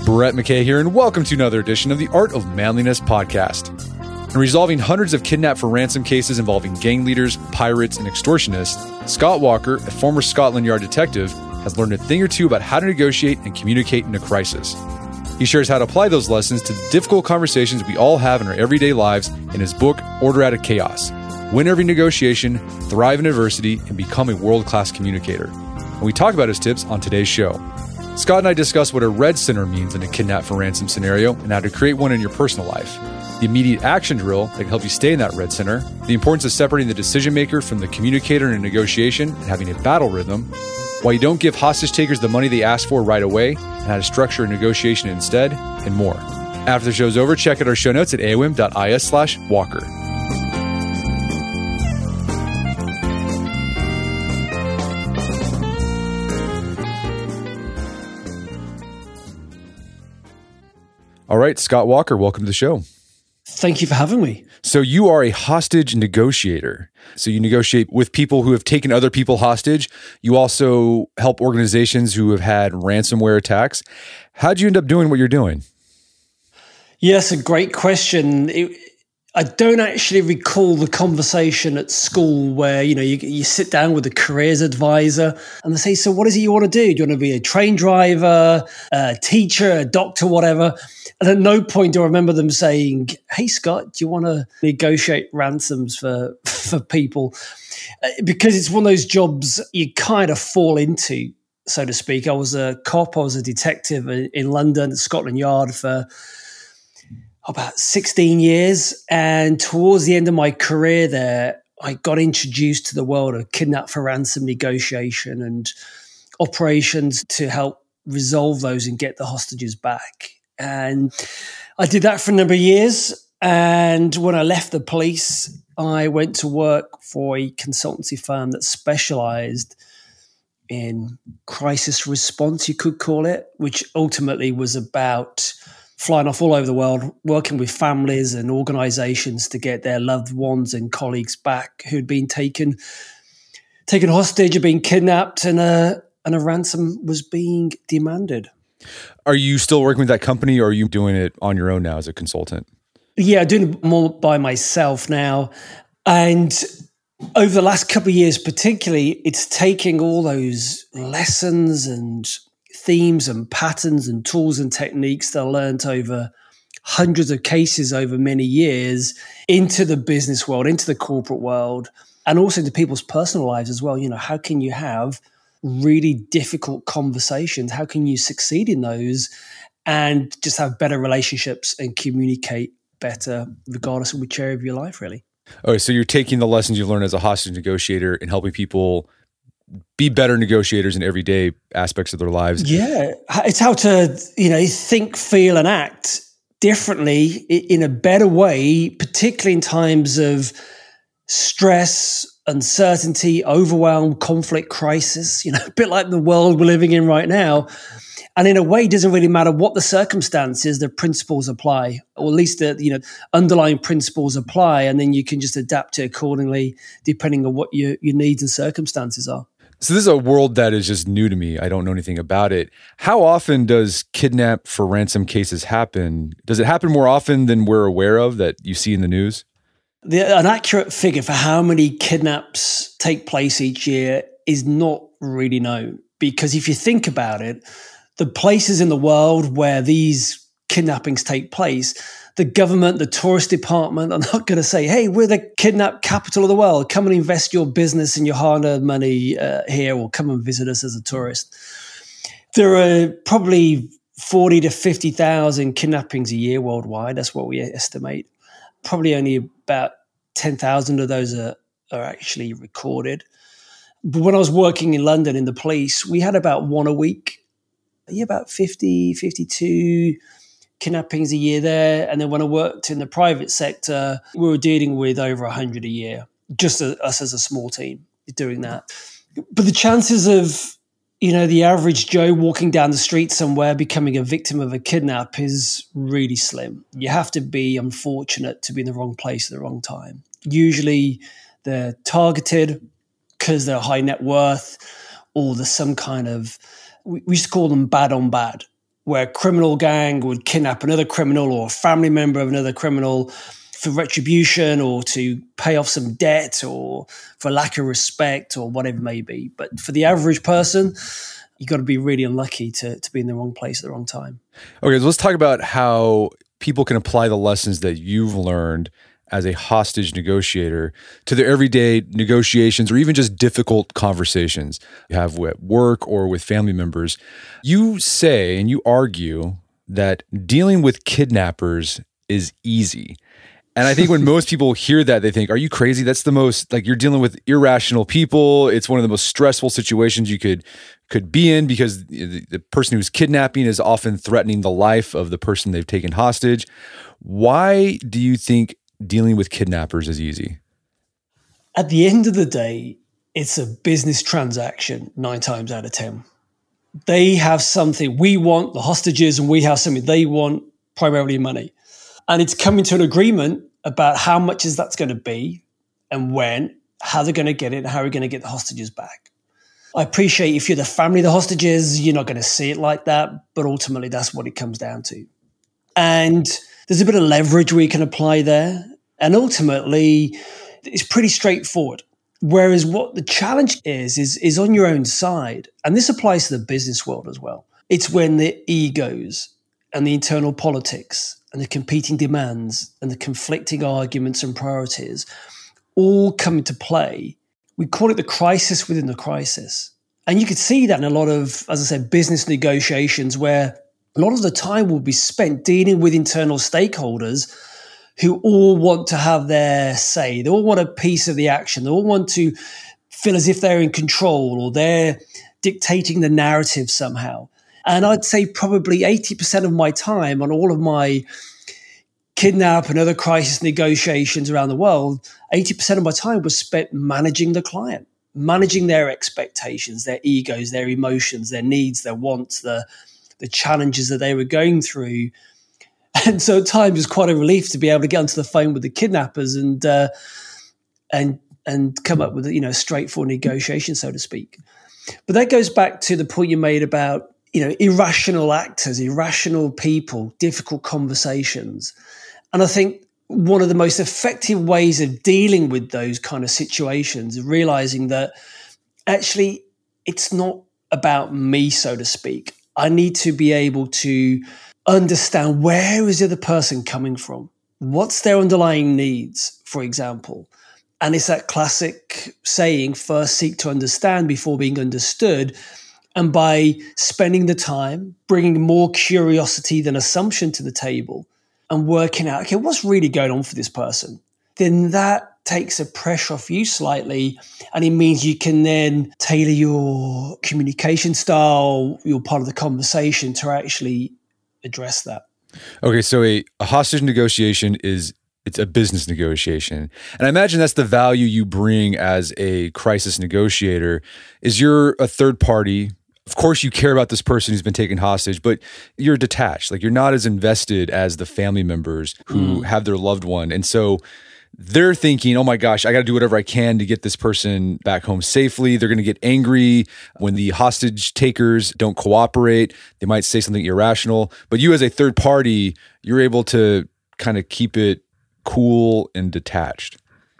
Brett McKay here, and welcome to another edition of the Art of Manliness podcast. In resolving hundreds of kidnap for ransom cases involving gang leaders, pirates, and extortionists, Scott Walker, a former Scotland Yard detective, has learned a thing or two about how to negotiate and communicate in a crisis. He shares how to apply those lessons to the difficult conversations we all have in our everyday lives in his book, Order Out of Chaos. Win every negotiation, thrive in adversity, and become a world-class communicator. And we talk about his tips on today's show. Scott and I discuss what a red center means in a kidnap for ransom scenario and how to create one in your personal life. The immediate action drill that can help you stay in that red center, the importance of separating the decision maker from the communicator in a negotiation and having a battle rhythm, why you don't give hostage takers the money they ask for right away, and how to structure a negotiation instead, and more. After the show's over, check out our show notes at aom.is/Walker. All right, Scott Walker, welcome to the show. Thank you for having me. So you are a hostage negotiator. So you negotiate with people who have taken other people hostage. You also help organizations who have had ransomware attacks. How'd you end up doing what you're doing? Yes, a great question. I don't actually recall the conversation at school where, you sit down with a careers advisor and they say, so what is it you want to do? Do you want to be a train driver, a teacher, a doctor, whatever? And at no point do I remember them saying, hey, Scott, do you want to negotiate ransoms for people? Because it's one of those jobs you kind of fall into, so to speak. I was a cop, I was a detective in London at Scotland Yard for about 16 years. And towards the end of my career there, I got introduced to the world of kidnap for ransom negotiation and operations to help resolve those and get the hostages back. And I did that for a number of years. And when I left the police, I went to work for a consultancy firm that specialized in crisis response, you could call it, which ultimately was about flying off all over the world, working with families and organizations to get their loved ones and colleagues back who'd been taken hostage or been kidnapped, and a ransom was being demanded. Are you still working with that company, or are you doing it on your own now as a consultant? Yeah, doing it more by myself now. And over the last couple of years particularly, it's taking all those lessons and themes and patterns and tools and techniques that I learned over hundreds of cases over many years into the business world, into the corporate world, and also into people's personal lives as well. How can you have really difficult conversations? How can you succeed in those and just have better relationships and communicate better regardless of which area of your life, really? Okay, so you're taking the lessons you've learned as a hostage negotiator and helping people be better negotiators in everyday aspects of their lives. Yeah, it's how to, think, feel, and act differently in a better way, particularly in times of stress, uncertainty, overwhelm, conflict, crisis, a bit like the world we're living in right now. And in a way, it doesn't really matter what the circumstances, the principles apply, or at least the underlying principles apply, and then you can just adapt it accordingly depending on what your needs and circumstances are. So this is a world that is just new to me. I don't know anything about it. How often does kidnap for ransom cases happen? Does it happen more often than we're aware of that you see in the news? An accurate figure for how many kidnaps take place each year is not really known, because if you think about it, the places in the world where these kidnappings take place, the government, the tourist department are not going to say, hey, we're the kidnap capital of the world. Come and invest your business and your hard-earned money here, or come and visit us as a tourist. There are probably 40 to 50,000 kidnappings a year worldwide. That's what we estimate. Probably only about 10,000 of those are actually recorded. But when I was working in London in the police, we had about one a week. About 50, 52 kidnappings a year there. And then when I worked in the private sector, we were dealing with over 100 a year, just us as a small team doing that. But the chances of, the average Joe walking down the street somewhere becoming a victim of a kidnap is really slim. You have to be unfortunate to be in the wrong place at the wrong time. Usually they're targeted because they're high net worth, or there's some kind of, we used to call them bad on bad, where a criminal gang would kidnap another criminal or a family member of another criminal for retribution or to pay off some debt or for lack of respect or whatever it may be. But for the average person, you got to be really unlucky to be in the wrong place at the wrong time. Okay, so let's talk about how people can apply the lessons that you've learned as a hostage negotiator to their everyday negotiations or even just difficult conversations you have at work or with family members. You say and you argue that dealing with kidnappers is easy. And I think when most people hear that, they think, are you crazy? That's the most, like, you're dealing with irrational people. It's one of the most stressful situations you could be in because the person who's kidnapping is often threatening the life of the person they've taken hostage. Why do you think dealing with kidnappers is easy? At the end of the day, it's a business transaction 9 times out of 10. They have something we want, the hostages, and we have something they want, primarily money. And it's coming to an agreement about how much is that's going to be and when, how they're going to get it, and how we're going to get the hostages back. I appreciate if you're the family of the hostages, you're not going to see it like that, but ultimately that's what it comes down to. And there's a bit of leverage we can apply there. And ultimately, it's pretty straightforward. Whereas what the challenge is on your own side. And this applies to the business world as well. It's when the egos and the internal politics and the competing demands and the conflicting arguments and priorities all come into play. We call it the crisis within the crisis. And you could see that in a lot of, as I said, business negotiations where a lot of the time will be spent dealing with internal stakeholders who all want to have their say. They all want a piece of the action. They all want to feel as if they're in control or they're dictating the narrative somehow. And I'd say probably 80% of my time on all of my kidnap and other crisis negotiations around the world, 80% of my time was spent managing the client, managing their expectations, their egos, their emotions, their needs, their wants, the challenges that they were going through. And so at times it was quite a relief to be able to get onto the phone with the kidnappers and come up with a straightforward negotiation, so to speak. But that goes back to the point you made about irrational actors, irrational people, difficult conversations. And I think one of the most effective ways of dealing with those kind of situations is realizing that actually it's not about me, so to speak. I need to be able to understand where is the other person coming from? What's their underlying needs, for example? And it's that classic saying, first seek to understand before being understood. And by spending the time, bringing more curiosity than assumption to the table and working out, okay, what's really going on for this person? Then that takes the pressure off you slightly. And it means you can then tailor your communication style, your part of the conversation to actually address that. Okay, so a hostage negotiation it's a business negotiation. And I imagine that's the value you bring as a crisis negotiator is you're a third party. Of course, you care about this person who's been taken hostage, but you're detached. Like you're not as invested as the family members who have their loved one. And so they're thinking, oh my gosh, I got to do whatever I can to get this person back home safely. They're going to get angry when the hostage takers don't cooperate. They might say something irrational. But you as a third party, you're able to kind of keep it cool and detached.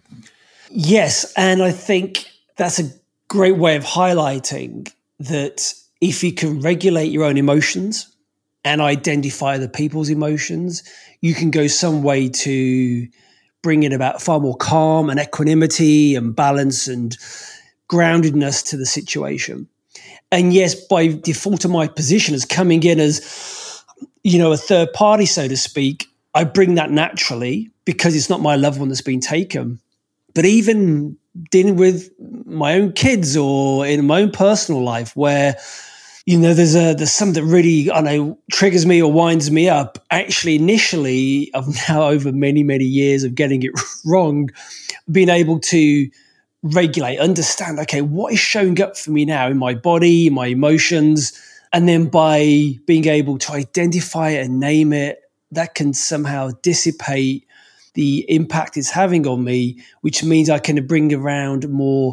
Yes. And I think that's a great way of highlighting that if you can regulate your own emotions and identify the people's emotions, you can go some way to bring in about far more calm and equanimity and balance and groundedness to the situation. And yes, by default of my position as coming in as, a third party, so to speak, I bring that naturally because it's not my loved one that's been taken. But even dealing with my own kids or in my own personal life where, there's something that really, triggers me or winds me up. Actually, initially, I've now over many, many years of getting it wrong, being able to regulate, understand, okay, what is showing up for me now in my body, my emotions, and then by being able to identify it and name it, that can somehow dissipate the impact it's having on me, which means I can bring around more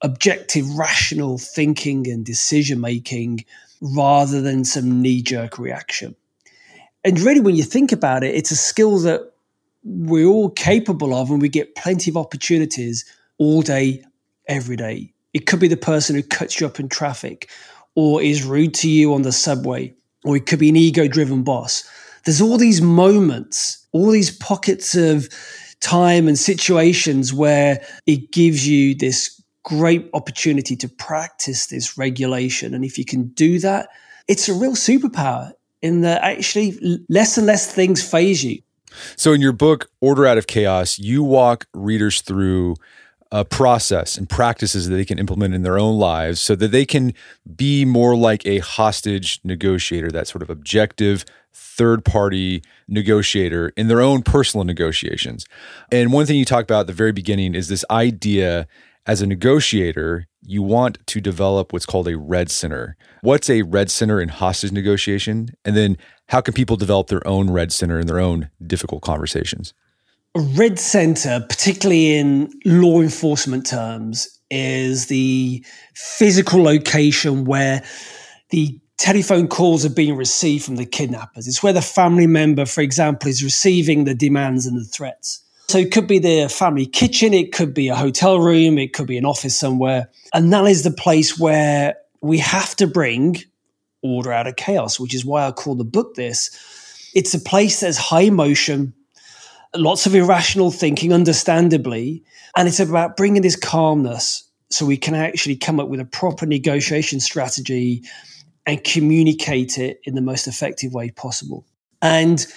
objective, rational thinking and decision making rather than some knee-jerk reaction. And really, when you think about it, it's a skill that we're all capable of, and we get plenty of opportunities all day, every day. It could be the person who cuts you up in traffic or is rude to you on the subway, or it could be an ego-driven boss. There's all these moments, all these pockets of time and situations where it gives you this great opportunity to practice this regulation. And if you can do that, it's a real superpower in that actually less and less things faze you. So in your book, Order Out of Chaos, you walk readers through a process and practices that they can implement in their own lives so that they can be more like a hostage negotiator, that sort of objective third-party negotiator in their own personal negotiations. And one thing you talk about at the very beginning is this idea as a negotiator, you want to develop what's called a red center. What's a red center in hostage negotiation? And then how can people develop their own red center in their own difficult conversations? A red center, particularly in law enforcement terms, is the physical location where the telephone calls are being received from the kidnappers. It's where the family member, for example, is receiving the demands and the threats. So it could be their family kitchen, it could be a hotel room, it could be an office somewhere. And that is the place where we have to bring order out of chaos, which is why I call the book this. It's a place that's high emotion, lots of irrational thinking, understandably, and it's about bringing this calmness so we can actually come up with a proper negotiation strategy and communicate it in the most effective way possible. And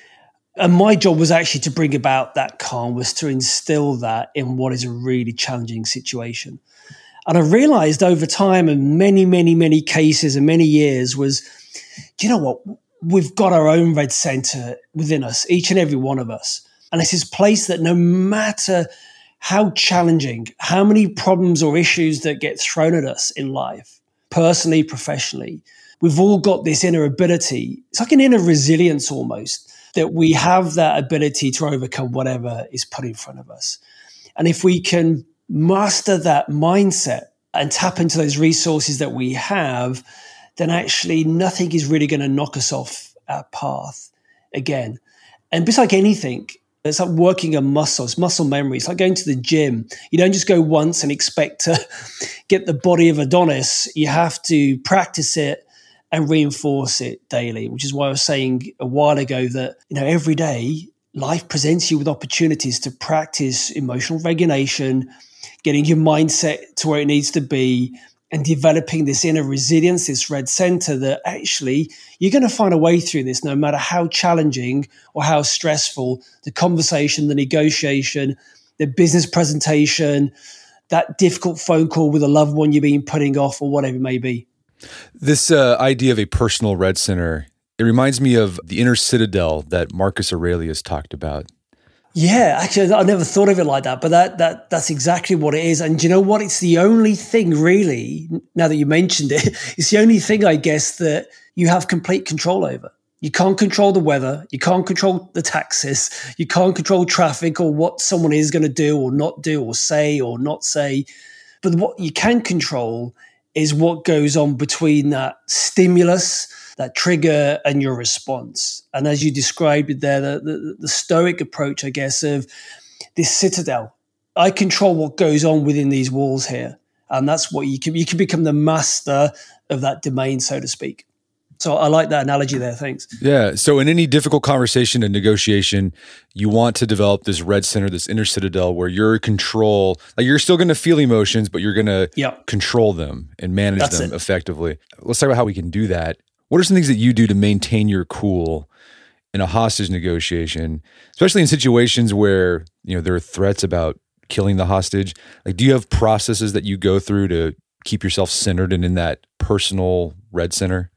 my job was actually to bring about that calm, was to instill that in what is a really challenging situation. And I realized over time and many, many, many cases and many years was, do you know what? We've got our own red center within us, each and every one of us. And it's this place that no matter how challenging, how many problems or issues that get thrown at us in life, personally, professionally, we've all got this inner ability. It's like an inner resilience almost, that we have that ability to overcome whatever is put in front of us. And if we can master that mindset and tap into those resources that we have, then actually nothing is really going to knock us off our path again. And it's like anything, it's like working a muscle. It's muscle memory. It's like going to the gym. You don't just go once and expect to get the body of Adonis. You have to practice it and reinforce it daily, which is why I was saying a while ago that, every day life presents you with opportunities to practice emotional regulation, getting your mindset to where it needs to be, and developing this inner resilience, this red center that actually you're going to find a way through this no matter how challenging or how stressful the conversation, the negotiation, the business presentation, that difficult phone call with a loved one you've been putting off or whatever it may be. This idea of a personal red center, it reminds me of the inner citadel that Marcus Aurelius talked about. Yeah, actually, I never thought of it like that, but that's exactly what it is. And you know what? It's the only thing really, now that you mentioned it, it's the only thing, I guess, that you have complete control over. You can't control the weather. You can't control the taxes. You can't control traffic or what someone is going to do or not do or say or not say. But what you can control is what goes on between that stimulus, that trigger, and your response. And as you described it there, the stoic approach, I guess, of this citadel. I control what goes on within these walls here. And that's what you can become the master of that domain, so to speak. So I like that analogy there. Thanks. Yeah. So in any difficult conversation and negotiation, you want to develop this red center, this inner citadel where you're in control. Like you're still going to feel emotions, but you're going to control them and manage them effectively. Let's talk about how we can do that. What are some things that you do to maintain your cool in a hostage negotiation, especially in situations where, there are threats about killing the hostage? Like, do you have processes that you go through to keep yourself centered and in that personal red center?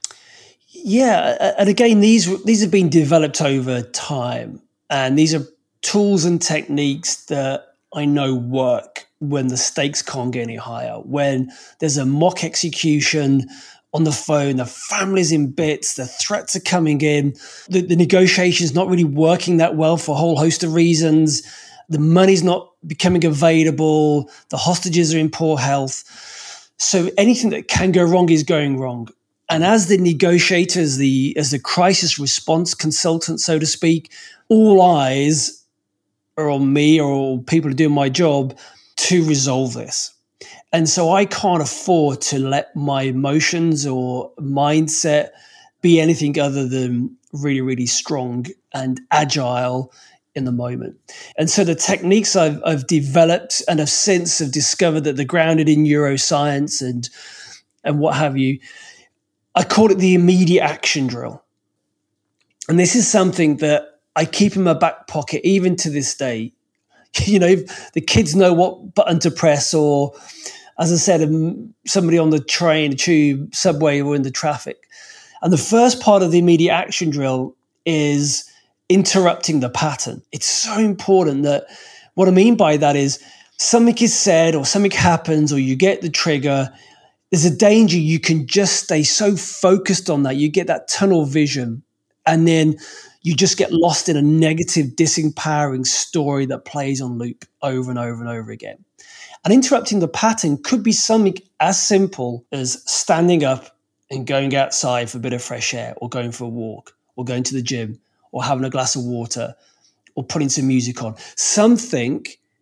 Yeah, and again, these have been developed over time, and these are tools and techniques that I know work when the stakes can't get any higher. When there's a mock execution on the phone, the family's in bits, the threats are coming in, the negotiation's not really working that well for a whole host of reasons, The money's not becoming available. The hostages are in poor health. So anything that can go wrong is going wrong. And as the negotiator, as the crisis response consultant, so to speak, all eyes are on me or all people who are doing my job to resolve this. And so I can't afford to let my emotions or mindset be anything other than really, really strong and agile in the moment. And so the techniques I've developed and have since have discovered that they're grounded in neuroscience and what have you. I call it the immediate action drill. And this is something that I keep in my back pocket even to this day. You know, the kids know what button to press, or as I said, somebody on the train, the tube, subway, or in the traffic. And the first part of the immediate action drill is interrupting the pattern. It's so important that what I mean by that is something is said or something happens or you get the trigger. There's a danger you can just stay so focused on that. You get that tunnel vision and then you just get lost in a negative, disempowering story that plays on loop over and over and over again. And interrupting the pattern could be something as simple as standing up and going outside for a bit of fresh air, or going for a walk, or going to the gym, or having a glass of water, or putting some music on. Something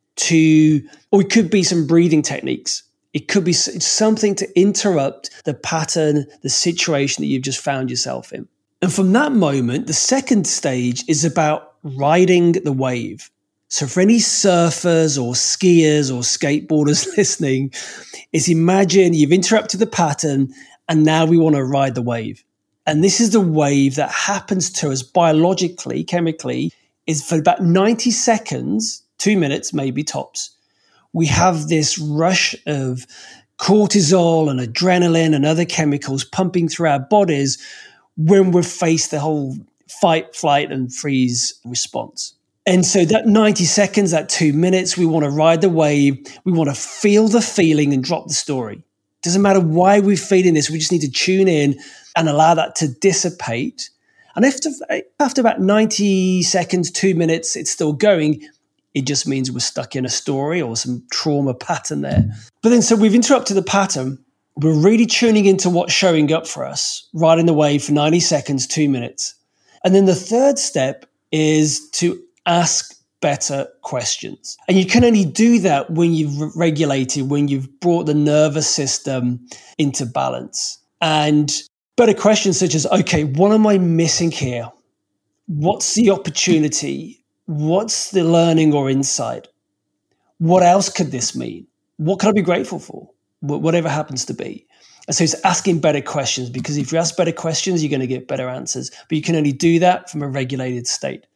or it could be some breathing techniques. It could be something to interrupt the pattern, the situation that you've just found yourself in. And from that moment, the second stage is about riding the wave. So for any surfers or skiers or skateboarders listening, is imagine you've interrupted the pattern and now we want to ride the wave. And this is the wave that happens to us biologically, chemically, is for about 90 seconds, 2 minutes, maybe tops. We have this rush of cortisol and adrenaline and other chemicals pumping through our bodies when we're faced the whole fight, flight, and freeze response. And so that 90 seconds, that 2 minutes, we want to ride the wave. We want to feel the feeling and drop the story. Doesn't matter why we're feeling this. We just need to tune in and allow that to dissipate. And after about 90 seconds, 2 minutes, it's still going. It just means we're stuck in a story or some trauma pattern there. But then, so we've interrupted the pattern. We're really tuning into what's showing up for us, riding the wave for 90 seconds, 2 minutes. And then the third step is to ask better questions. And you can only do that when you've regulated, when you've brought the nervous system into balance. And better questions such as, okay, what am I missing here? What's the opportunity? What's the learning or insight? What else could this mean? What can I be grateful for? Whatever happens to be. And so it's asking better questions, because if you ask better questions, you're going to get better answers. But you can only do that from a regulated state.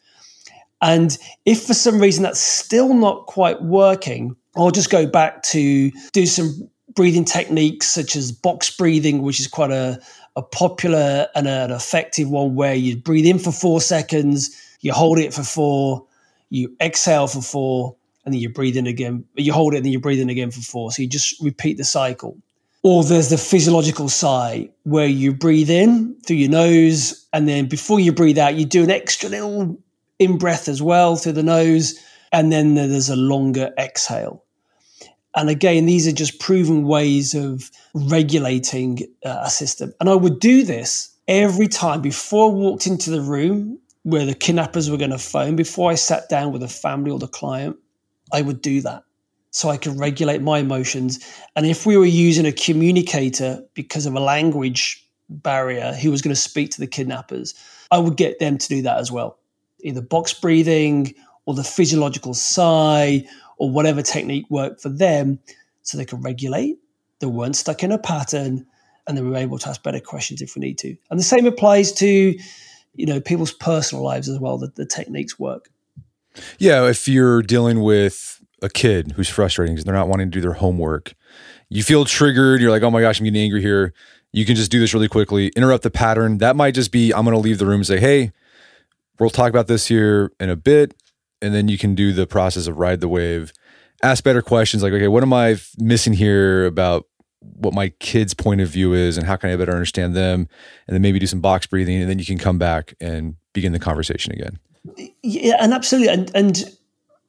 And if for some reason that's still not quite working, I'll just go back to do some breathing techniques such as box breathing, which is quite a popular and an effective one, where you breathe in for 4 seconds, you hold it for 4, you exhale for 4, and then you breathe in again. You hold it and then you breathe in again for 4. So you just repeat the cycle. Or there's the physiological sigh, where you breathe in through your nose, and then before you breathe out, you do an extra little in-breath as well through the nose, and then there's a longer exhale. And again, these are just proven ways of regulating a system. And I would do this every time before I walked into the room where the kidnappers were going to phone, before I sat down with the family or the client, I would do that so I could regulate my emotions. And if we were using a communicator because of a language barrier who was going to speak to the kidnappers, I would get them to do that as well. Either box breathing or the physiological sigh or whatever technique worked for them, so they could regulate, they weren't stuck in a pattern, and they were able to ask better questions if we need to. And the same applies to, people's personal lives as well, that the techniques work. Yeah, if you're dealing with a kid who's frustrating because they're not wanting to do their homework, you feel triggered, you're like, oh my gosh, I'm getting angry here. You can just do this really quickly, interrupt the pattern. That might just be, I'm going to leave the room and say, hey, we'll talk about this here in a bit. And then you can do the process of ride the wave, ask better questions like, okay, what am I missing here about what my kid's point of view is and how can I better understand them? And then maybe do some box breathing, and then you can come back and begin the conversation again. Yeah, and absolutely. And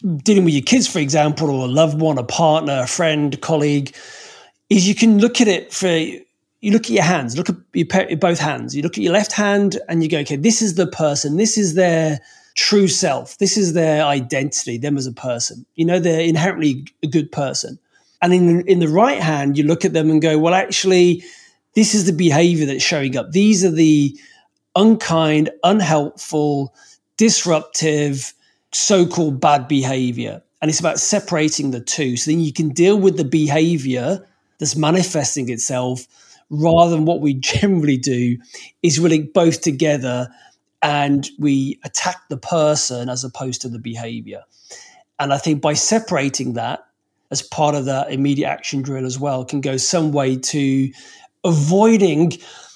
dealing with your kids, for example, or a loved one, a partner, a friend, colleague, is you can look at it you look at your hands, look at both hands. You look at your left hand and you go, okay, this is the person. This is their true self. This is their identity, them as a person. They're inherently a good person. And in the right hand, you look at them and go, well, actually, this is the behavior that's showing up. These are the unkind, unhelpful, disruptive, so-called bad behavior. And it's about separating the two. So then you can deal with the behavior that's manifesting itself, rather than what we generally do is we link both together and we attack the person as opposed to the behavior. And I think by separating that as part of that immediate action drill as well can go some way to avoiding,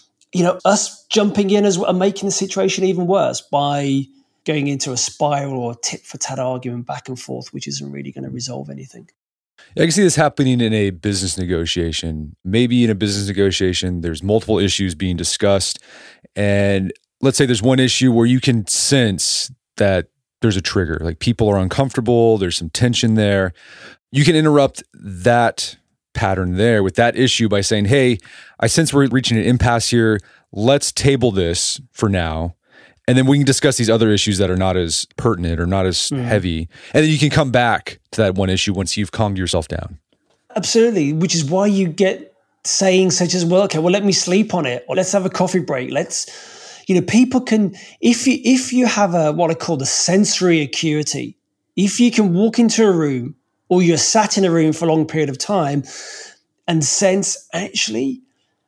us jumping in as well and making the situation even worse by going into a spiral or a tit for tat argument back and forth, which isn't really going to resolve anything. I can see this happening in a business negotiation. Maybe in a business negotiation, there's multiple issues being discussed. And let's say there's one issue where you can sense that there's a trigger, like people are uncomfortable, there's some tension there. You can interrupt that pattern there with that issue by saying, hey, I sense we're reaching an impasse here. Let's table this for now. And then we can discuss these other issues that are not as pertinent or not as heavy. And then you can come back to that one issue once you've calmed yourself down. Absolutely, which is why you get sayings such as, well, okay, well, let me sleep on it. Or let's have a coffee break. People can, if you have what I call the sensory acuity, if you can walk into a room or you're sat in a room for a long period of time and sense, actually,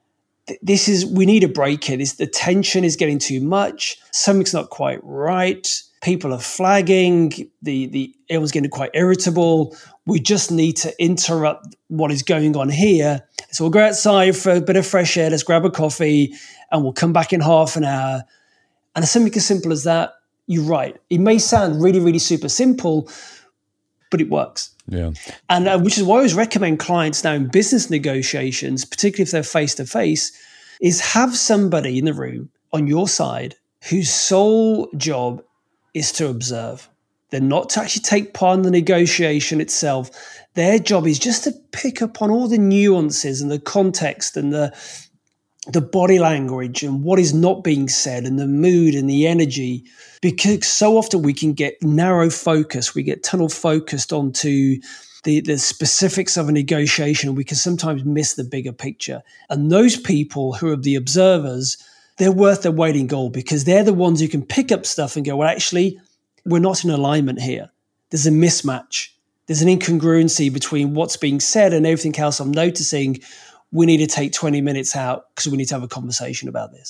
we need a break here. The tension is getting too much. Something's not quite right. People are flagging. Everyone's getting quite irritable. We just need to interrupt what is going on here. So we'll go outside for a bit of fresh air. Let's grab a coffee and we'll come back in half an hour. And it's something as simple as that. You're right. It may sound really, really super simple, but it works. Yeah. And which is why I always recommend clients now in business negotiations, particularly if they're face-to-face, is have somebody in the room on your side whose sole job is to observe. They're not to actually take part in the negotiation itself. Their job is just to pick up on all the nuances and the context and the body language and what is not being said and the mood and the energy, because so often we can get narrow focus, we get tunnel focused onto the specifics of a negotiation. We can sometimes miss the bigger picture. And those people who are the observers, they're worth their weight in gold because they're the ones who can pick up stuff and go, well, actually, we're not in alignment here. There's a mismatch. There's an incongruency between what's being said and everything else I'm noticing. We need to take 20 minutes out because we need to have a conversation about this.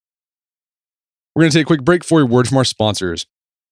We're going to take a quick break for a word from our sponsors.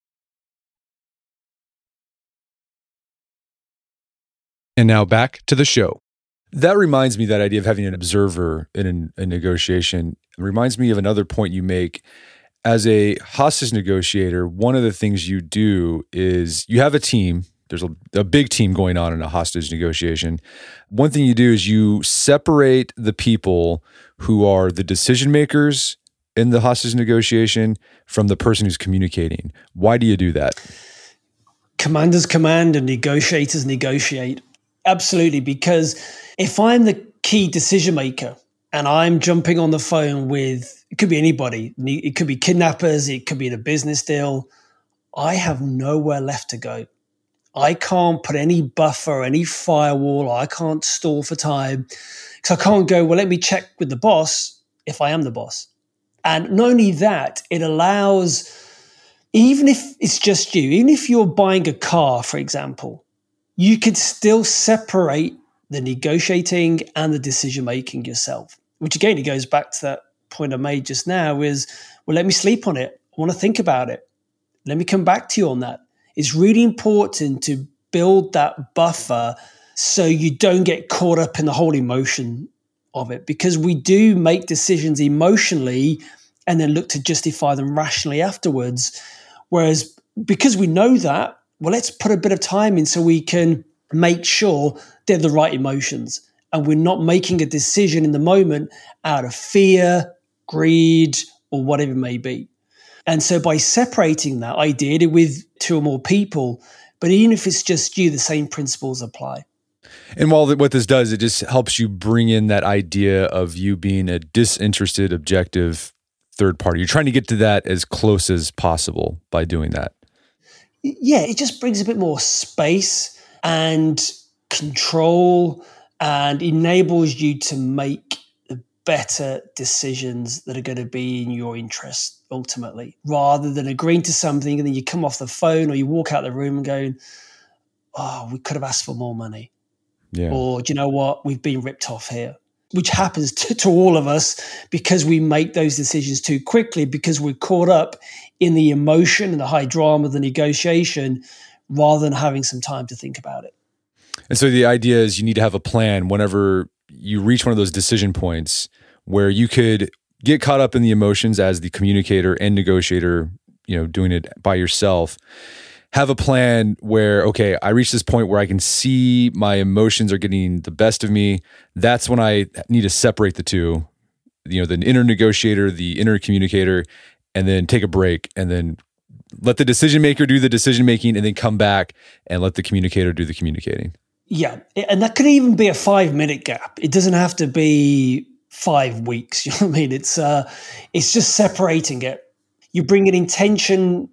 And now back to the show. That reminds me, that idea of having an observer in a negotiation reminds me of another point you make. As a hostage negotiator, one of the things you do is you have a team. There's a big team going on in a hostage negotiation. One thing you do is you separate the people who are the decision makers in the hostage negotiation from the person who's communicating. Why do you do that? Commanders command and negotiators negotiate. Absolutely, because if I'm the key decision maker and I'm jumping on the phone with, it could be anybody, it could be kidnappers, it could be a business deal, I have nowhere left to go. I can't put any buffer, any firewall, I can't stall for time because I can't go, well, let me check with the boss if I am the boss. And not only that, it allows, even if it's just you, even if you're buying a car, for example, you could still separate the negotiating and the decision-making yourself, which again, it goes back to that point I made just now is, well, let me sleep on it. I want to think about it. Let me come back to you on that. It's really important to build that buffer so you don't get caught up in the whole emotion of it, because we do make decisions emotionally and then look to justify them rationally afterwards. Whereas because we know that, well, let's put a bit of time in so we can make sure they're the right emotions and we're not making a decision in the moment out of fear, greed, or whatever it may be. And so by separating that, I did it with two or more people, But even if it's just you, the same principles apply. And while what this does, it just helps you bring in that idea of you being a disinterested, objective third party. You're trying to get to that as close as possible by doing that. Yeah, it just brings a bit more space and control and enables you to make better decisions that are going to be in your interest ultimately, rather than agreeing to something and then you come off the phone or you walk out the room and going, oh, we could have asked for more money. Yeah. Or do you know what? We've been ripped off here, which happens to all of us because we make those decisions too quickly because we're caught up in the emotion and the high drama, the negotiation, rather than having some time to think about it. And so the idea is you need to have a plan whenever you reach one of those decision points where you could get caught up in the emotions as the communicator and negotiator, doing it by yourself. Have a plan where, okay, I reach this point where I can see my emotions are getting the best of me. That's when I need to separate the two, the inner negotiator, the inner communicator, and then take a break and then let the decision maker do the decision making and then come back and let the communicator do the communicating. Yeah. And that could even be a 5-minute gap. It doesn't have to be 5 weeks. You know what I mean? It's just separating it. You bring an intentionality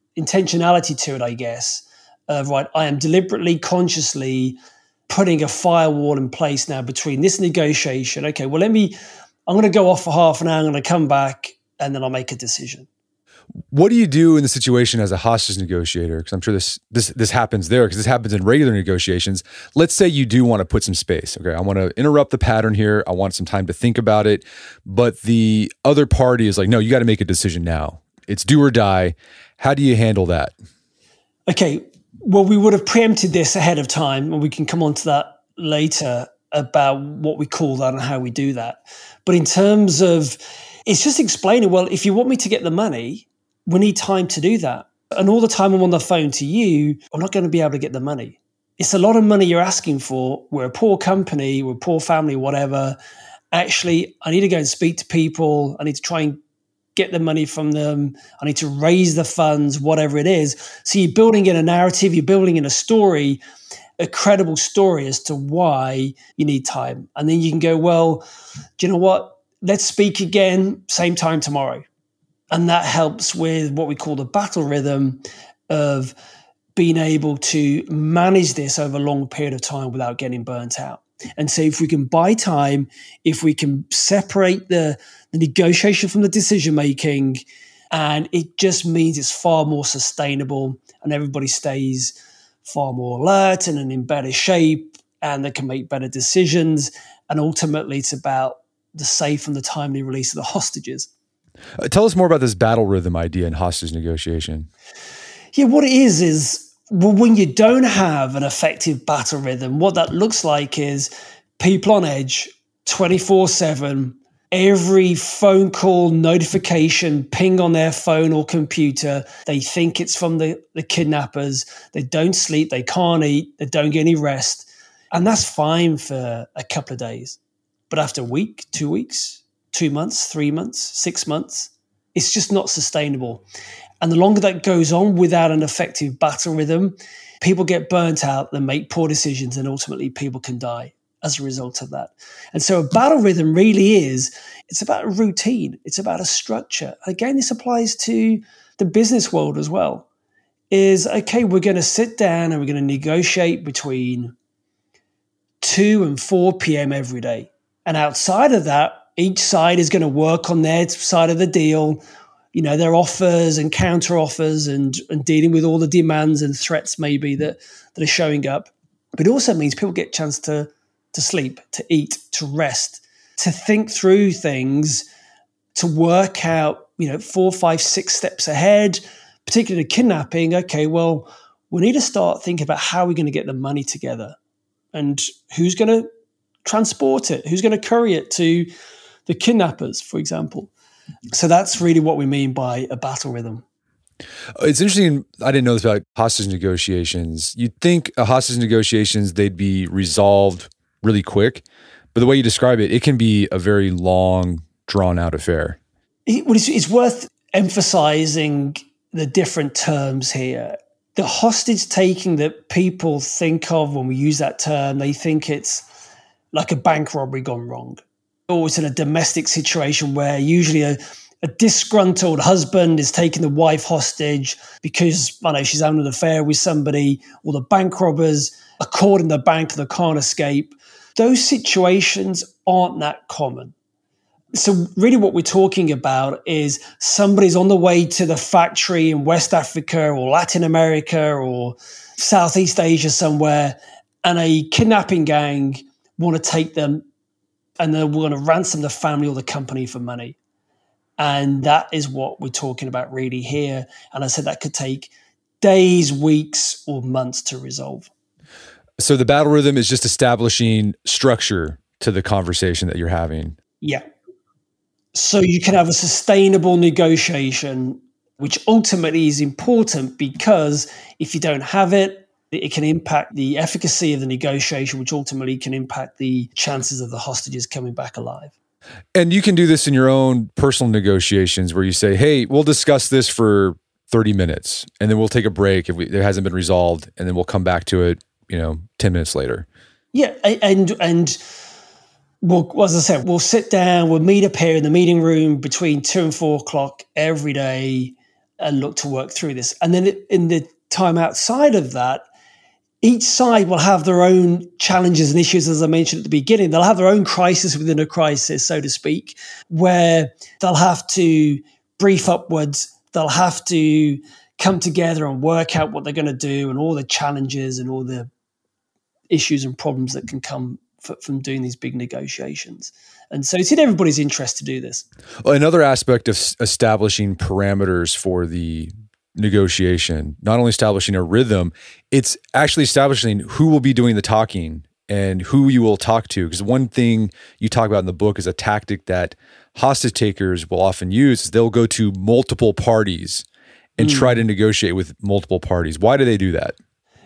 to it, I guess. Right. I am deliberately, consciously putting a firewall in place now between this negotiation. Okay, well, I'm going to go off for half an hour. I'm going to come back and then I'll make a decision. What do you do in the situation as a hostage negotiator? Because I'm sure this happens there because this happens in regular negotiations. Let's say you do want to put some space. Okay, I want to interrupt the pattern here. I want some time to think about it. But the other party is like, no, you got to make a decision now. It's do or die. How do you handle that? Okay. Well, we would have preempted this ahead of time, and we can come on to that later about what we call that and how we do that. But in terms of, it's just explaining, well, if you want me to get the money, we need time to do that. And all the time I'm on the phone to you, I'm not going to be able to get the money. It's a lot of money you're asking for. We're a poor company, we're a poor family, whatever. Actually, I need to go and speak to people. I need to try and get the money from them. I need to raise the funds, whatever it is. So you're building in a narrative, you're building in a story, a credible story as to why you need time. And then you can go, well, do you know what? Let's speak again, same time tomorrow. And that helps with what we call the battle rhythm of being able to manage this over a long period of time without getting burnt out. And so if we can buy time, if we can separate the negotiation from the decision making, and it just means it's far more sustainable and everybody stays far more alert and in better shape and they can make better decisions. And ultimately it's about the safe and the timely release of the hostages. Tell us more about this battle rhythm idea in hostage negotiation. Yeah, what it is well, when you don't have an effective battle rhythm, what that looks like is people on edge 24/7, every phone call, notification, ping on their phone or computer. They think it's from the kidnappers. They don't sleep. They can't eat. They don't get any rest. And that's fine for a couple of days. But after a week, 2 weeks, 2 months, 3 months, 6 months, it's just not sustainable. And the longer that goes on without an effective battle rhythm, people get burnt out, they make poor decisions, and ultimately people can die as a result of that. And so a battle rhythm really it's about a routine. It's about a structure. Again, this applies to the business world as well. Okay, we're going to sit down and we're going to negotiate between 2 and 4 p.m. every day. And outside of that, each side is going to work on their side of the deal, their offers and counter offers and dealing with all the demands and threats maybe that are showing up. But it also means people get a chance to sleep, to eat, to rest, to think through things, to work out, 4, 5, 6 steps ahead, particularly kidnapping. Okay, well, we need to start thinking about how we're going to get the money together and who's going to transport it, who's going to carry it to the kidnappers, for example. So that's really what we mean by a battle rhythm. It's interesting. I didn't know this about hostage negotiations. You'd think hostage negotiations, they'd be resolved really quick. But the way you describe it, it can be a very long, drawn-out affair. It's worth emphasizing the different terms here. the hostage taking that people think of when we use that term, they think it's like a bank robbery gone wrong, or it's in a domestic situation where usually a disgruntled husband is taking the wife hostage because, I know, she's having an affair with somebody, or the bank robbers are caught in the bank and they can't escape. Those situations aren't that common. So really what we're talking about is somebody's on the way to the factory in West Africa or Latin America or Southeast Asia somewhere, and a kidnapping gang want to take them, and they're going to ransom the family or the company for money. And that is what we're talking about really here. And I said that could take days, weeks, or months to resolve. So the battle rhythm is just establishing structure to the conversation that you're having. Yeah. So you can have a sustainable negotiation, which ultimately is important, because if you don't have it, it can impact the efficacy of the negotiation, which ultimately can impact the chances of the hostages coming back alive. And you can do this in your own personal negotiations where you say, hey, we'll discuss this for 30 minutes and then we'll take a break if it hasn't been resolved, and then we'll come back to it, 10 minutes later. Yeah. And we'll, as I said, we'll sit down, we'll meet up here in the meeting room between 2 and 4 o'clock every day and look to work through this. And then in the time outside of that, each side will have their own challenges and issues, as I mentioned at the beginning. They'll have their own crisis within a crisis, so to speak, where they'll have to brief upwards. They'll have to come together and work out what they're going to do, and all the challenges and all the issues and problems that can come from doing these big negotiations. And so it's in everybody's interest to do this. Well, another aspect of establishing parameters for the negotiation, not only establishing a rhythm, it's actually establishing who will be doing the talking and who you will talk to. Because one thing you talk about in the book is a tactic that hostage takers will often use is they'll go to multiple parties and try to negotiate with multiple parties. Why do they do that?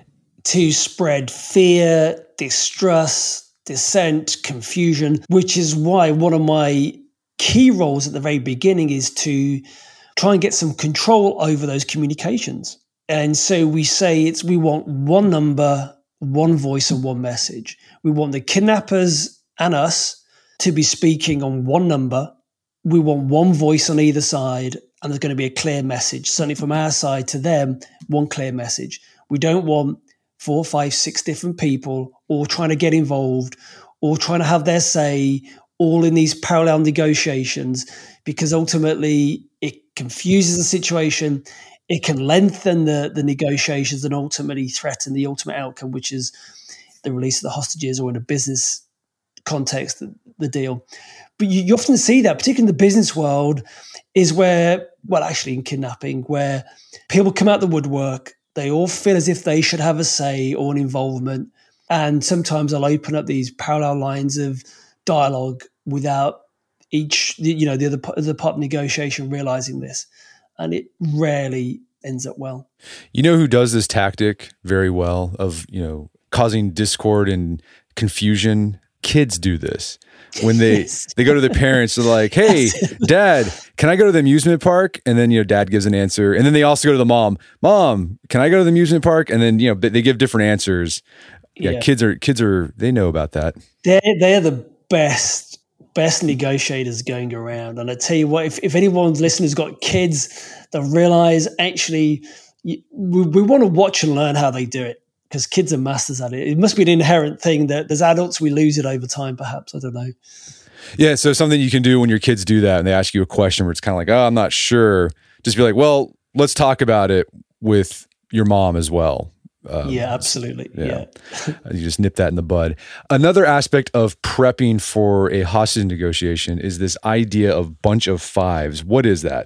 To spread fear, distrust, dissent, confusion, which is why one of my key roles at the very beginning is to try and get some control over those communications. And so we say we want one number, one voice, and one message. We want the kidnappers and us to be speaking on one number. We want one voice on either side, and there's going to be a clear message. Certainly from our side to them, one clear message. We don't want 4, 5, 6 different people all trying to get involved, all trying to have their say, all in these parallel negotiations, because ultimately it confuses the situation. It can lengthen the negotiations and ultimately threaten the ultimate outcome, which is the release of the hostages, or in a business context, the deal. But you often see that, particularly in the business world, is where, well, actually in kidnapping, where people come out the woodwork, they all feel as if they should have a say or an involvement. And sometimes I'll open up these parallel lines of dialogue without each, the other part of negotiation realizing this. And it rarely ends up well. You know who does this tactic very well of, causing discord and confusion? Kids do this. When they go to their parents, they're like, hey, Dad, can I go to the amusement park? And then, Dad gives an answer. And then they also go to the mom, can I go to the amusement park? And then, they give different answers. Yeah. Kids are, they know about that. They're the best negotiators going around. And I tell you what, if anyone's listening has got kids, they'll realize actually we want to watch and learn how they do it, because kids are masters at it. It must be an inherent thing that as adults we lose it over time, perhaps. I don't know. Yeah, so something you can do when your kids do that and they ask you a question where it's kind of like, oh, I'm not sure. Just be like, well, let's talk about it with your mom as well. Yeah, absolutely. Yeah. You just nip that in the bud. Another aspect of prepping for a hostage negotiation is this idea of bunch of fives. What is that?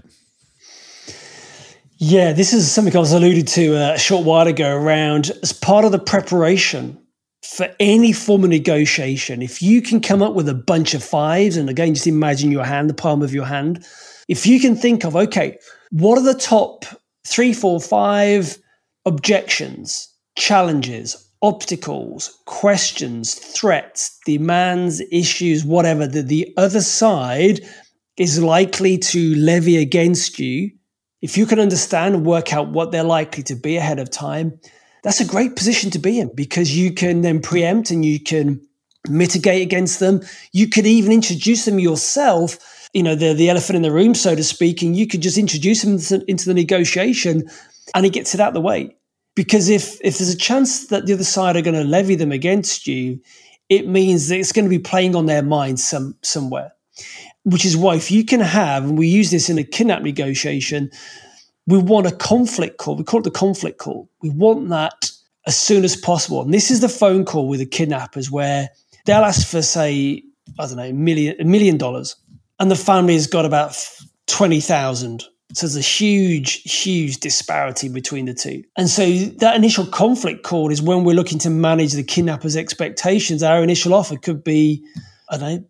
Yeah, this is something I was alluded to a short while ago around as part of the preparation for any form of negotiation. If you can come up with a bunch of fives, and again, just imagine your hand, the palm of your hand. If you can think of, okay, what are the top 3, 4, 5 objections, challenges, obstacles, questions, threats, demands, issues, whatever, that the other side is likely to levy against you If you can understand and work out what they're likely to be ahead of time, that's a great position to be in, because you can then preempt and you can mitigate against them. You could even introduce them yourself, the elephant in the room, so to speak, and you could just introduce them into the negotiation and it gets it out of the way. Because if there's a chance that the other side are going to levy them against you, it means that it's going to be playing on their minds somewhere. Which is why if you can have, and we use this in a kidnap negotiation, we want a conflict call. We call it the conflict call. We want that as soon as possible. And this is the phone call with the kidnappers where they'll ask for, say, $1 million. And the family has got about 20,000. So there's a huge, huge disparity between the two. And so that initial conflict call is when we're looking to manage the kidnappers' expectations. Our initial offer could be, $10,000,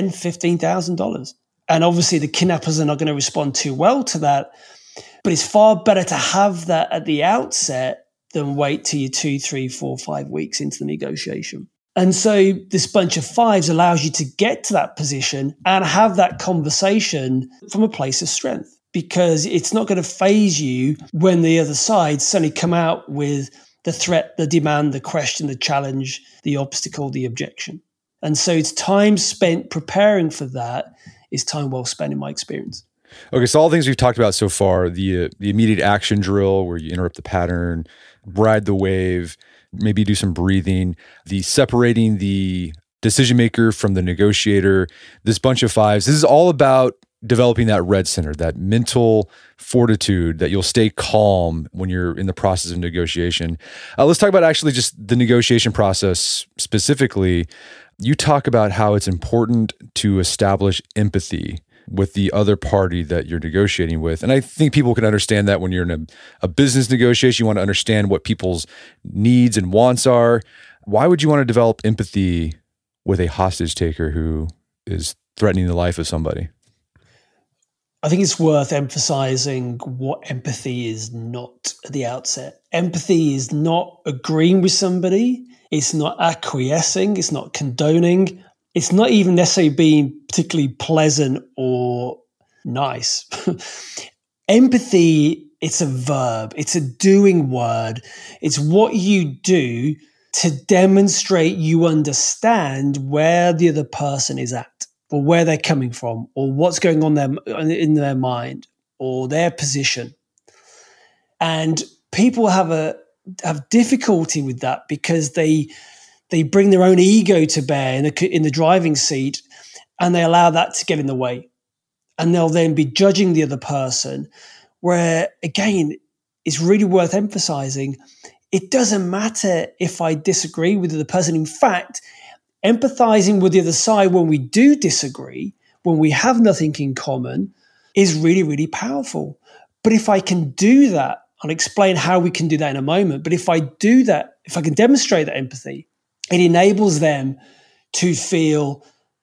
$15,000. And obviously the kidnappers are not going to respond too well to that. But it's far better to have that at the outset than wait till you're 2, 3, 4, 5 weeks into the negotiation. And so this bunch of fives allows you to get to that position and have that conversation from a place of strength, because it's not going to faze you when the other side suddenly come out with the threat, the demand, the question, the challenge, the obstacle, the objection. And so it's time spent preparing for that is time well spent in my experience. Okay, so all the things we've talked about so far, the immediate action drill where you interrupt the pattern, ride the wave, maybe do some breathing, the separating the decision maker from the negotiator, this bunch of fives, this is all about developing that red center, that mental fortitude that you'll stay calm when you're in the process of negotiation. Let's talk about actually just the negotiation process specifically. You talk about how it's important to establish empathy with the other party that you're negotiating with. And I think people can understand that when you're in a business negotiation, you want to understand what people's needs and wants are. Why would you want to develop empathy with a hostage taker who is threatening the life of somebody? I think it's worth emphasizing what empathy is not at the outset. Empathy is not agreeing with somebody. It's not acquiescing. It's not condoning. It's not even necessarily being particularly pleasant or nice. Empathy, it's a verb. It's a doing word. It's what you do to demonstrate you understand where the other person is at, or where they're coming from, or what's going on in their mind, or their position. And people have difficulty with that because they bring their own ego to bear in the driving seat, and they allow that to get in the way. And they'll then be judging the other person, where, again, it's really worth emphasizing, it doesn't matter if I disagree with the person. In fact, empathizing with the other side when we do disagree, when we have nothing in common, is really, really powerful. But if I can do that, I'll explain how we can do that in a moment. But if I do that, if I can demonstrate that empathy, it enables them to feel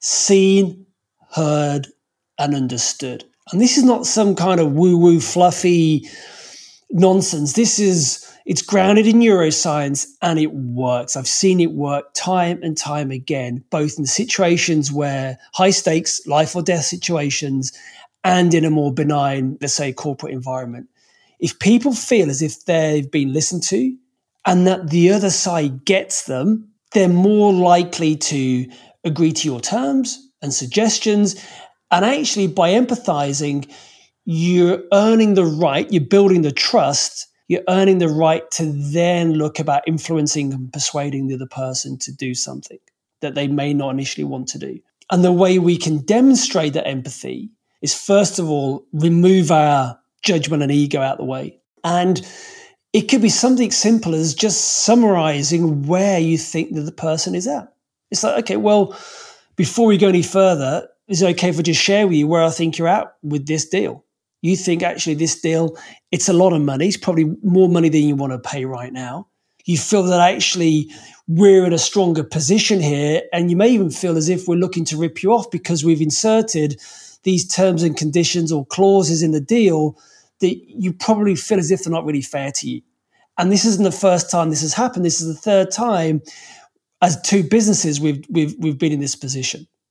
seen, heard, and understood. And this is not some kind of woo-woo fluffy nonsense. It's grounded in neuroscience, and it works. I've seen it work time and time again, both in situations where high stakes, life or death situations, and in a more benign, let's say, corporate environment. If people feel as if they've been listened to and that the other side gets them, they're more likely to agree to your terms and suggestions. And actually, by empathizing, you're earning the right, you're building the trust, you're earning the right to then look about influencing and persuading the other person to do something that they may not initially want to do. And the way we can demonstrate that empathy is, first of all, remove our judgment and ego out of the way. And it could be something simple as just summarizing where you think that the person is at. It's like, okay, well, before we go any further, is it okay if I just share with you where I think you're at with this deal? You think actually this deal, it's a lot of money. It's probably more money than you want to pay right now. You feel that actually we're in a stronger position here, and you may even feel as if we're looking to rip you off because we've inserted these terms and conditions or clauses in the deal that you probably feel as if they're not really fair to you. And this isn't the first time this has happened. This is the third time as two businesses we've been in this position.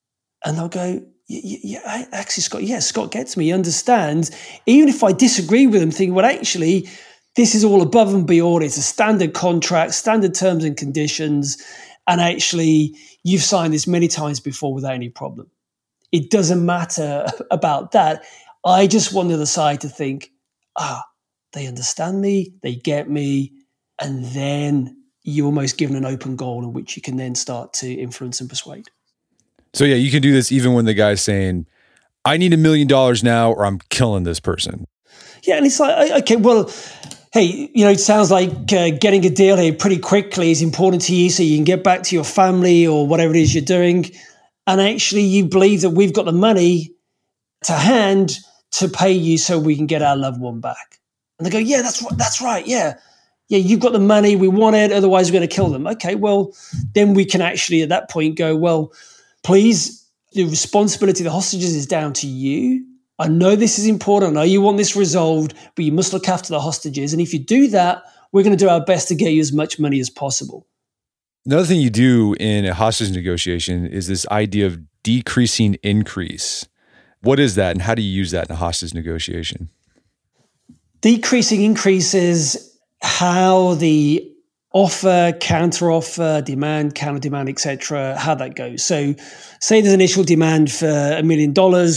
And they'll go, yeah, actually, Scott gets me. He understands. Even if I disagree with him, thinking, well, actually, this is all above and beyond. It's a standard contract, standard terms and conditions. And actually, you've signed this many times before without any problem. It doesn't matter about that. I just want the other side to think, they understand me, they get me, and then you're almost given an open goal in which you can then start to influence and persuade. So yeah, you can do this even when the guy's saying, I need $1 million now or I'm killing this person. Yeah, and it's like, okay, well, hey, it sounds like getting a deal here pretty quickly is important to you so you can get back to your family or whatever it is you're doing. And actually you believe that we've got the money to hand to pay you so we can get our loved one back. And they go, yeah, that's right. Yeah, you've got the money. We want it. Otherwise, we're going to kill them. Okay, well, then we can actually at that point go, well, please, the responsibility of the hostages is down to you. I know this is important. I know you want this resolved, but you must look after the hostages. And if you do that, we're going to do our best to get you as much money as possible. Another thing you do in a hostage negotiation is this idea of decreasing increase. What is that and how do you use that in a hostage negotiation? Decreasing increase is how the offer, counter-offer, demand, counter-demand, etc., how that goes. So say there's an initial demand for $1 million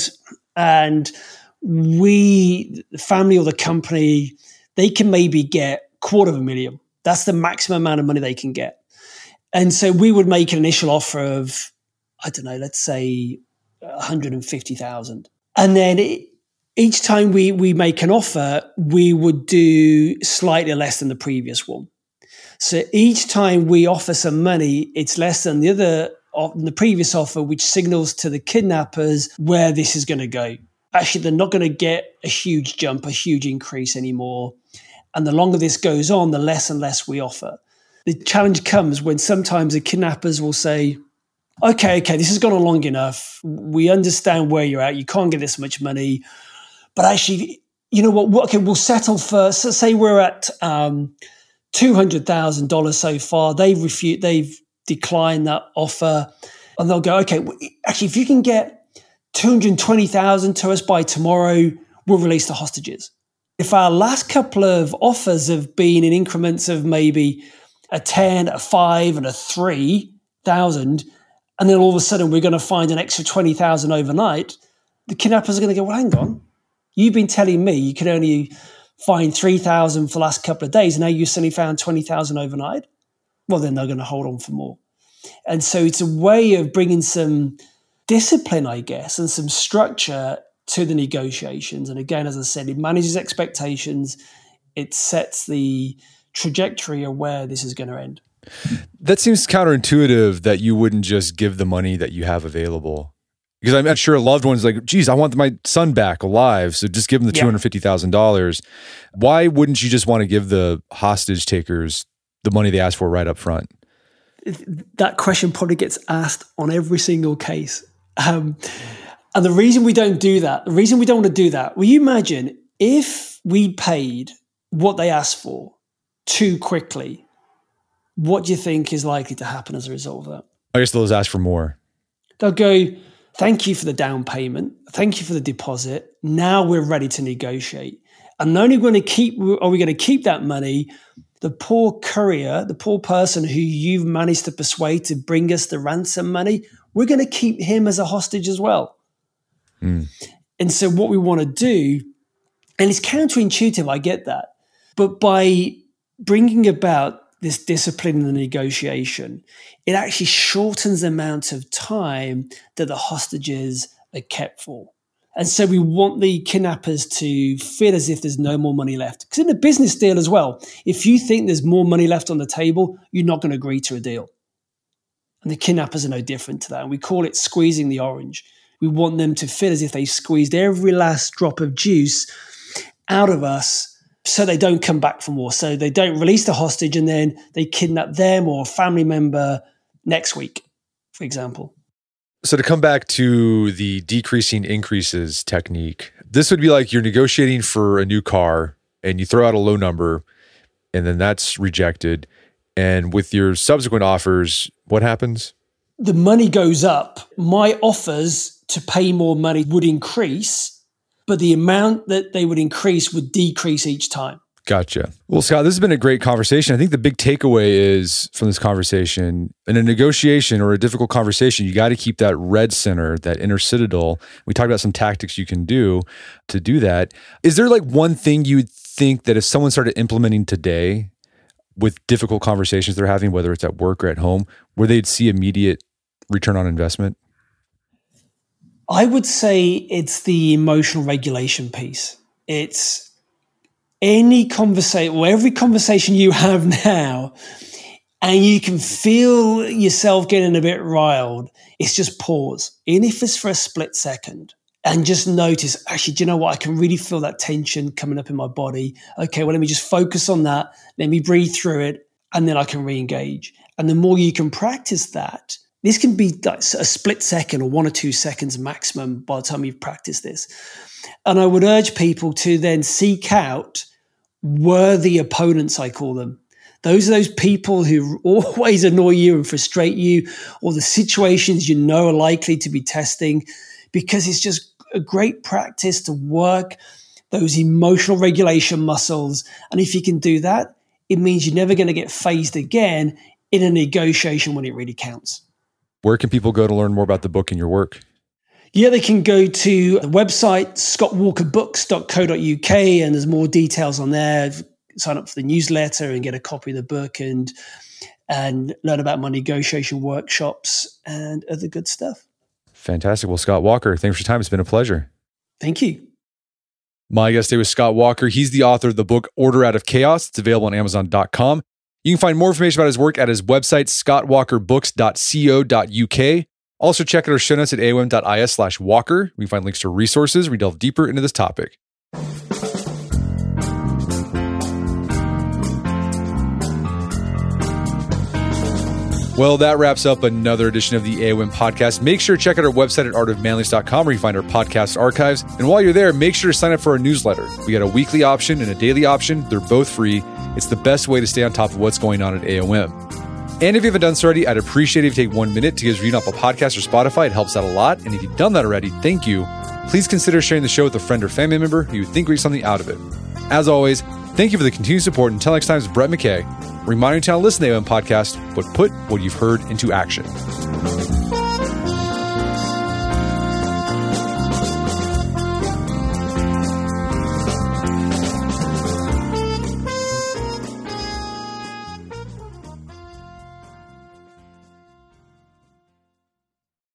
and the family or the company, they can maybe get $250,000. That's the maximum amount of money they can get. And so we would make an initial offer of, I don't know, let's say 150,000. And then each time we make an offer, we would do slightly less than the previous one. So each time we offer some money, it's less than the previous offer, which signals to the kidnappers where this is going to go. Actually, they're not going to get a huge jump, a huge increase anymore. And the longer this goes on, the less and less we offer. The challenge comes when sometimes the kidnappers will say, okay, this has gone on long enough. We understand where you're at. You can't get this much money. But actually, you know what? Okay, we'll settle for, so say we're at $200,000 so far. They've declined that offer. And they'll go, okay, actually, if you can get $220,000 to us by tomorrow, we'll release the hostages. If our last couple of offers have been in increments of maybe a 10, a 5, and a 3,000, and then all of a sudden we're going to find an extra 20,000 overnight, the kidnappers are going to go, well, hang on. You've been telling me you could only find 3,000 for the last couple of days, and now you suddenly found 20,000 overnight. Well, then they're going to hold on for more. And so it's a way of bringing some discipline, I guess, and some structure to the negotiations. And again, as I said, it manages expectations. It sets the trajectory of where this is going to end. That seems counterintuitive that you wouldn't just give the money that you have available. Because I'm not sure a loved one's like, geez, I want my son back alive, so just give him the $250,000. Why wouldn't you just want to give the hostage takers the money they asked for right up front? That question probably gets asked on every single case. And the reason we don't do that, the reason we don't want to do that, well, you imagine if we paid what they asked for too quickly, what do you think is likely to happen as a result of that? I guess they'll just ask for more. They'll go, thank you for the down payment. Thank you for the deposit. Now we're ready to negotiate. And not only are we going to keep that money, the poor courier, the poor person who you've managed to persuade to bring us the ransom money, we're going to keep him as a hostage as well. And so what we want to do, and it's counterintuitive, I get that, but by bringing about this discipline in the negotiation, it actually shortens the amount of time that the hostages are kept for. And so we want the kidnappers to feel as if there's no more money left. Because in a business deal as well, if you think there's more money left on the table, you're not going to agree to a deal. And the kidnappers are no different to that. And we call it squeezing the orange. We want them to feel as if they squeezed every last drop of juice out of us so they don't come back for more. So they don't release the hostage and then they kidnap them or a family member next week, for example. So to come back to the decreasing increases technique, this would be like you're negotiating for a new car and you throw out a low number and then that's rejected. And with your subsequent offers, what happens? the money goes up, my offers to pay more money would increase, but the amount that they would increase would decrease each time. Gotcha. Well, Scott, this has been a great conversation. I think the big takeaway is from this conversation, in a negotiation or a difficult conversation, you got to keep that red center, that inner citadel. We talked about some tactics you can do to do that. Is there like one thing you would think that if someone started implementing today with difficult conversations they're having, whether it's at work or at home, where they'd see immediate return on investment? I would say it's the emotional regulation piece. It's any conversation, or every conversation you have now, and you can feel yourself getting a bit riled, it's just pause. Even if it's for a split second, and just notice, actually, do you know what? I can really feel that tension coming up in my body. Okay, well, let me just focus on that. Let me breathe through it, and then I can re-engage. And the more you can practice that, this can be like a split second or 1 or 2 seconds maximum by the time you've practiced this. And I would urge people to then seek out worthy opponents, I call them. Those are those people who always annoy you and frustrate you, or the situations you know are likely to be testing, because it's just a great practice to work those emotional regulation muscles. And if you can do that, it means you're never going to get phased again in a negotiation when it really counts. Where can people go to learn more about the book and your work? Yeah, they can go to the website, scottwalkerbooks.co.uk, and there's more details on there. Sign up for the newsletter and get a copy of the book and learn about my negotiation workshops and other good stuff. Fantastic. Well, Scott Walker, thanks for your time. It's been a pleasure. Thank you. My guest today was Scott Walker. He's the author of the book, Order Out of Chaos. It's available on Amazon.com. You can find more information about his work at his website, scottwalkerbooks.co.uk. Also, check out our show notes at aom.is/walker. We find links to resources. We delve deeper into this topic. Well, that wraps up another edition of the AOM podcast. Make sure to check out our website at artofmanliness.com, where you find our podcast archives. And while you're there, make sure to sign up for our newsletter. We got a weekly option and a daily option. They're both free. It's the best way to stay on top of what's going on at AOM. And if you haven't done so already, I'd appreciate it if you take 1 minute to give us a review on Apple Podcasts or Spotify. It helps out a lot. And if you've done that already, thank you. Please consider sharing the show with a friend or family member who you think would get something out of it. As always, thank you for the continued support. Until next time, it's Brett McKay, reminding you to not listen to the AOM podcast, but put what you've heard into action.